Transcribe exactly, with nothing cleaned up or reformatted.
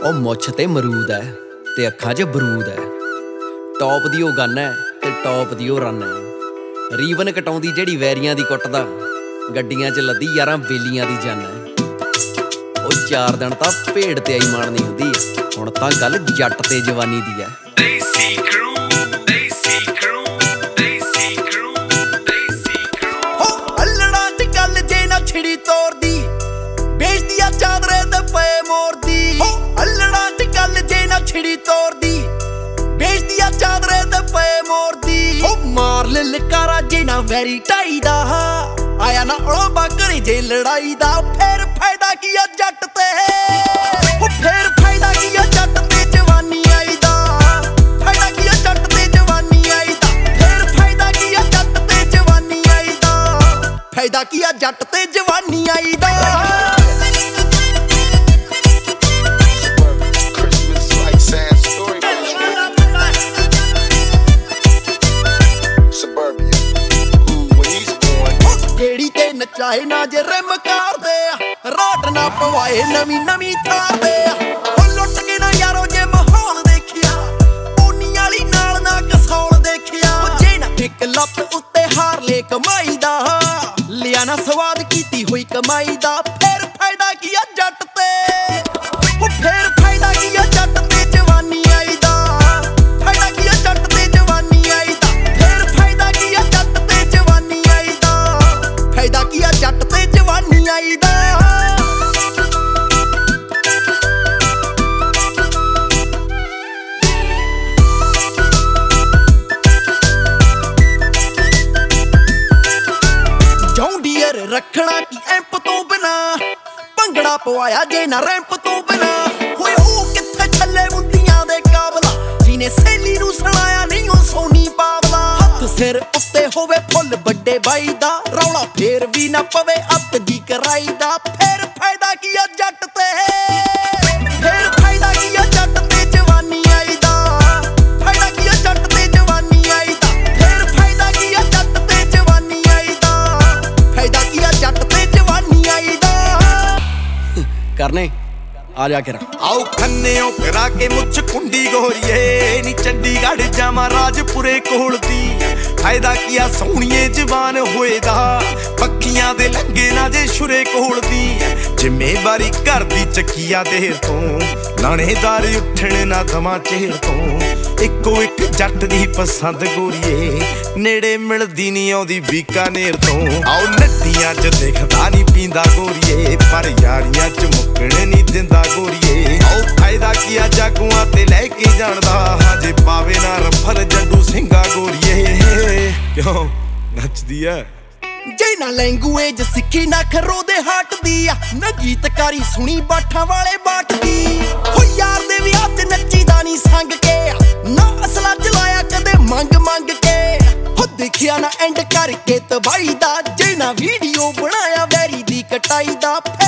ਉਹ ਮੁੱਛ ਤੇ ਮਰੂਦ ਹੈ ਤੇ ਅੱਖਾਂ 'ਚ ਬਰੂਦ ਹੈ। ਟੌਪ ਦੀ ਉਹ ਗਨ ਹੈ ਤੇ ਟੌਪ ਦੀ ਉਹ ਰਨ ਹੈ। ਰੀਵਨ ਕਟਾਉਂਦੀ ਜਿਹੜੀ ਵੈਰੀਆਂ ਦੀ ਕੁੱਟਦਾ, ਗੱਡੀਆਂ 'ਚ ਲੱਦੀ ਯਾਰਾਂ ਬੇਲੀਆਂ ਦੀ ਜਨ ਹੈ। ਉਹ ਚਾਰ ਦਿਨ ਤਾਂ ਭੇਡ ਤੇ ਆਈ ਮਾਰਨੀ ਹੁੰਦੀ ਹੈ, ਹੁਣ ਤਾਂ ਗੱਲ ਜੱਟ ਤੇ ਜਵਾਨੀ ਦੀ ਹੈ। ਛਿੜੀ ਤੋਰਦੀ ਵੇਚਦੀ ਆ ਚਾਦਰੇ ਤੇ ਪਏ ਮੋਰਦੀ। ਅੱਲੜਾਂ ਚ ਗੱਲ ਜੇ ਨਾ ਛਿੜੀ ਤੋਰਦੀ ਵੇਚਦੀ ਆ ਚਾਦਰੇ ਤੇ ਪਏ ਮੋਰਦੀ। ਉਹ ਮਾਰ ਲੈ ਲਕਾਰਾ ਜੇ ਨਾ ਵੈਰੀ ਢਾਈ ਦਾ, ਆਇਆ ਨਾ ਉਹ ਘਰੇ ਜੇ ਲੜਾਈ ਦਾ। ਫੇਰ ਫਾਇਦਾ ਕੀ ਆ ਜੱਟ ਤੇ, ਉਹ ਫੇਰ ਫਾਇਦਾ ਕੀ ਆ ਜੱਟ ਤੇ ਜਵਾਨੀ ਆਈ ਦਾ। ਫਾਇਦਾ ਕੀ ਆ ਜੱਟ ਤੇ ਜਵਾਨੀ ਆਈ ਦਾ। ਫੇਰ ਫਾਇਦਾ ਕੀ ਆ ਜੱਟ ਤੇ ਜਵਾਨੀ ਆਈ ਦਾ। ਫਾਇਦਾ ਕੀ ਆ ਜੱਟ ਤੇ ਜਵਾਨੀ ਆਈ ਦਾ। ਜਿਹੜੀ ਤੇ ਨਚਾਏ ਨਾ ਜੇ ਰਿਮ ਕਰਦੇ ਆ, ਰਾਟ ਨਾ ਪਵਾਏ ਨਵੀਂ ਨਵੀਂ ਥਾਂ ਤੇ। ਉਹ ਲੁੱਟ ਕੇ ਨਾ ਯਾਰੋ ਜੇ ਮਾਹੌਲ ਦੇਖਿਆ, ਪੋਨੀ ਵਾਲੀ ਨਾਲ ਨਾ ਕਸੌਲ ਦੇਖਿਆ। ਜੇ ਨਾ ਇੱਕ ਲੱਤ ਉੱਤੇ ਹਾਰ ਲੈ ਕਮਾਈ ਦਾ, ਲਿਆ ਨਾ ਸਵਾਦ ਕੀਤੀ ਹੋਈ ਕਮਾਈ ਦਾ। ਫੇਰ ਫਾਇਦਾ ਕੀ ਆ ਜੱਟ ਤੇ, ਉਹ ਫੇਰ ਫਾਇਦਾ ਕੀ ਆ ਜੱਟ ਤੇ ਜਵਾਨੀ ਆਈ ਦਾ। ਫਾਇਦਾ ਕੀ ਆ ਜੱਟ ਤੇ ਜਵਾਨੀ ਆਈ ਦਾ। ਫੇਰ ਫਾਇਦਾ ਕੀ ਆ ਜੱਟ ਤੇ ਜਵਾਨੀ ਆਈ ਦਾ। ਫਾਇਦਾ ਕੀ ਆ ਜੱਟ ਤੇ ਜਵਾਨੀ ਆਈ ਦਾ। ਜੌਂਡੀਅਰ ਰੱਖਣਾ ਕੀ ਐਂਪ ਤੋਂ ਬਿਨਾ, ਭੰਗੜਾ ਪਵਾਇਆ ਜੇ ਨਾ ਰੈਂਪ ਤੋਂ ਬਿਨਾ। ਹੋਏ ਉਹ ਕਿੱਥੇ ਛੱਲੇ ਮੁੰਦੀਆਂ ਦੇ ਕਾਬਲਾ, ਜਿਹਨੇ ਸਹੇਲੀ ਨੂੰ ਸੁਣਾਇਆ ਨਹੀਂ ਉਹ ਸੋਨੀ ਪਾਵਲਾ। ਹੱਥ ਸਿਰ ਉੱਤੇ ਹੋਵੇ ਫੁੱਲ ਵੱਡੇ ਬਾਈ ਦਾ, ਰੌਲਾ ਫੇਰ ਵੀ ਨਾ ਪਵੇ ਅੱਤ ਦੀ ਕਰਾਈ ਦਾ। ਫੇਰ ਫਾਇਦਾ ਕੀ ਆ ਜੱਟ ਤੇ, ਫੇਰ ਫਾਇਦਾ ਕੀ ਆ ਜੱਟ ਤੇ ਜਵਾਨੀ ਆਈ ਦਾ। ਫਾਇਦਾ ਕੀ ਆ ਜੱਟ ਤੇ ਜਵਾਨੀ ਆਈ ਦਾ। ਫੇਰ ਫਾਇਦਾ ਕੀ ਆ ਜੱਟ ਤੇ ਜਵਾਨੀ ਆਈ ਦਾ। ਫਾਇਦਾ ਕੀ ਆ ਜੱਟ ਤੇ ਜਵਾਨੀ ਆਈ ਦਾ। ਕਰਨੇ ਆ ਜਾ ਕੇ ਆਓ ਖੰਨਿਓ ਕਰਾ ਕੇ ਮੁੱਛ ਕੁੰਡੀ ਗੋਰੀਏ, ਨੀ ਚੰਡੀਗੜ੍ਹ ਜਾਵਾਂ ਰਾਜਪੁਰੇ ਕੋਲ ਦੀ। ਫਾਇਦਾ ਕੀ ਆ ਸੋਹਣੀਏ ਜਵਾਨ ਹੋਏ ਦਾ, ਪੱਕੀਆਂ ਦੇ ਲੰਗੇ ਨਾ ਜੇ ਸ਼ੁਰੇ ਕੋਲ ਦੀ। ਜ਼ਿੰਮੇਵਾਰੀ ਘਰ ਦੀ ਚੱਕੀਆ ਦੇਰ ਤੋਂ, ਲਾਣੇਦਾਰ ਉੱਠਣ ਨਾ ਦਵਾਂ ਚਿਹਰ ਤੋਂ। ਇੱਕੋ ਇੱਕ ਜੱਟ ਦੀ ਪਸੰਦ ਗੋਰੀਏ, ਨੇੜੇ ਮਿਲਦੀ ਨੀ ਆਉਂਦੀ ਬੀਕਾਨੇਰ ਤੋਂ। ਆਓ ਨੱਟੀਆਂ ਚ ਦੇਖਦਾ ਨੀ ਪੀਂਦਾ ਗੋਰੀਏ, ਪਰ ਯਾਰੀਆਂ ਚ ਮੁੱਕਣ ਨੀ ਦਿੰਦਾ ਗੋਰੀਏ। ਆਓ ਫਾਇਦਾ ਕੀ ਆ ਜਾਗੂਆਂ ਤੇ ਲੈ ਕੇ ਜਾਣਦਾ, ਹਜੇ ਪਾਵੇ ਨਾ ਰਫਲ ਜੱਡੂ ਸਿੰਘਾ ਗੋਰੀਏ। ਕਿਉਂ ਨੱਚਦੀ ਐ ਜੇ ਨਾ ਲੈਂਗੂਏਜ ਸਿੱਖੀ ਨਾ ਖਰੋ ਦੇ ਹਾਟ ਦੀ ਆ, ਨਾ ਗੀਤਕਾਰੀ ਸੁਣੀ ਬਾਠਾਂ ਵਾਲੇ ਬਾਟ ਦੀ। ਹੋ ਯਾਰ ਦੇ ਵਿਆਹ ਚ ਨੱਚੀਦਾ ਨੀ ਸੰਗ ਕੇ, ਨਾ ਅਸਲਾ ਚਲਾਇਆ ਕਦੇ ਮੰਗ ਮੰਗ ਕੇ। ਹੋ ਦੇਖਿਆ ਨਾ ਐਂਡ ਕਰਕੇ ਤਬਾਈ ਦਾ, ਜੇ ਨਾ ਵੀਡੀਓ ਬਣਾਇਆ ਵੈਰੀ ਦੀ ਕਟਾਈ ਦਾ।